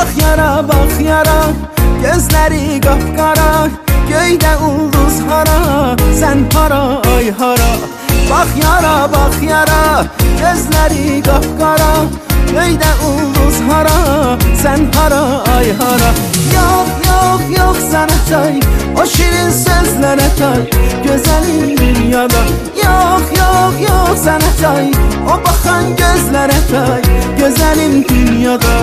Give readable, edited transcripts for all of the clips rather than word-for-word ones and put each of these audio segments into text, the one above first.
bak yara, gözleri kapkara, göyde ulduz hara, sen hara ay hara. Bak yara, gözleri kapkara, göyde ulduz hara, sen hara ay hara. Yok sana tay, o şirin sözlere tay, güzelim dünyada. Yok sana tay, o bakan gözlere tay, güzelim dünyada.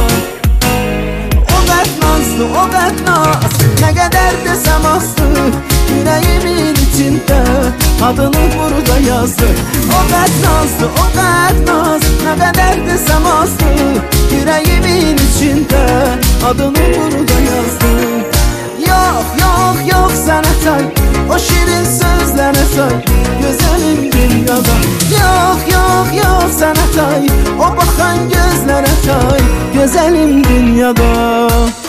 O bednaz, ne kadar desem azdı, yüreğimin içinde adını burada yazdı. O bednaz, ne kadar desem azdı, yüreğimin içinde adını burada yazdı. Yok sana tay, o şirin sözlere tay, güzelim dünyada. Yok sana tay, o bakan gözlere tay, güzelim dünyada.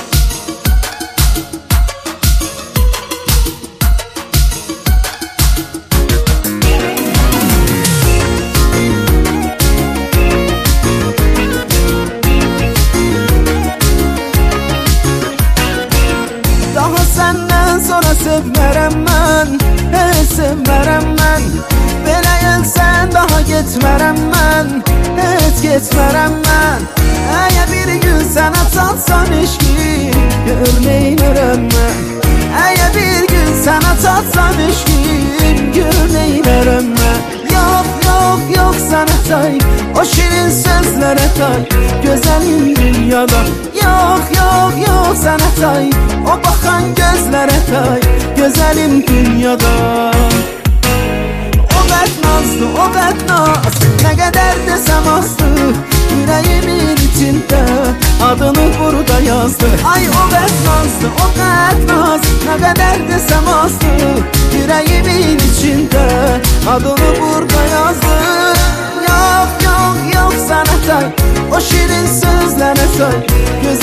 Senden sonra sevmərəm mən, heç sevmərəm mən. Belə gəlsən daha getmərəm mən, heç getmərəm mən. Əgər bir gün sənə çatsam eşqim, gör neynərəm mən. Əgər bir gün sənə çatsam eşqim, gör neynərəm mən. Yok sana tay, o şirin sözlere tay, güzelim dünyada. Yok sana tay, o bakan gözlere tay, güzelim dünyada. O bednaz, ne kadar desem azdı, yüreğimin içinde adını burada yazdı. Ay o bednaz, ne kadar desem azdı, yüreğimin içinde adını burada yazdı. Yok sana tay, o şirin sözlere tay,